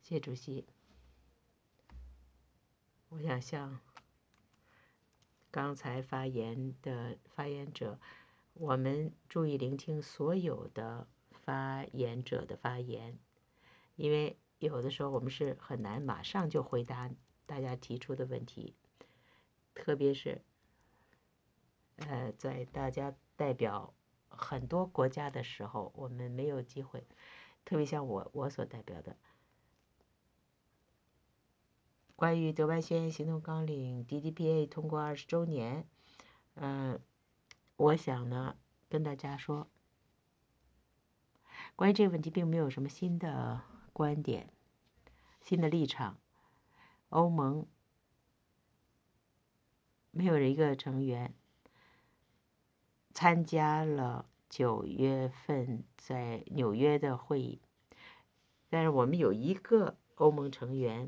谢主席，我想向刚才发言的发言者，我们注意聆听所有的发言者的发言，因为有的时候我们是很难马上就回答大家提出的问题，特别是在大家代表很多国家的时候，我们没有机会，特别像我所代表的关于德班宣言行动纲领 DDPA 通过20周年，我想呢跟大家说，关于这个问题并没有什么新的观点、新的立场。欧盟没有一个成员参加了9月份在纽约的会议，但是我们有一个欧盟成员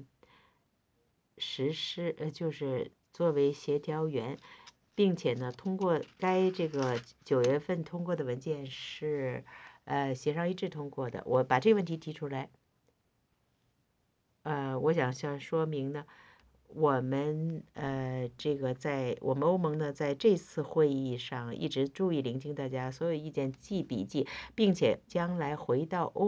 就是作为协调员，并且呢通过这个9月份通过的文件是协商一致通过的。我把这个问题提出来，我想说明呢，我们这个在我们欧盟呢在这次会议上一直注意聆听大家所有意见，记笔记，并且将来回到欧